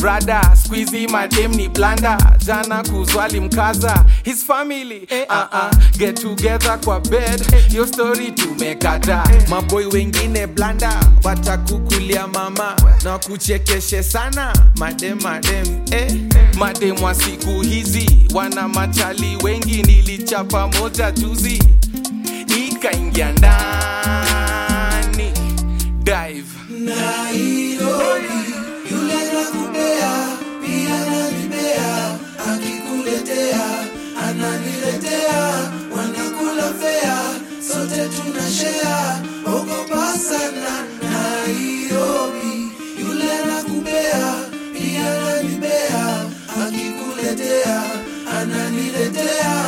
rada squeezy madem ni blanda jana kuzwali mkaza his family get together kwa bed your story tumekata maboy wengine blanda watakukulia mama na kuchekeshe sana madem madem wa siku hizi wana machali wengi nilichapa moja juzi ikaingia ndani dive Nairobi yule nakupea pia nanibea akikuletea ananiletea wanakula fea sote tunashare ogopa sana Nairobi yule nakupea pia nanibea akikuletea ananiletea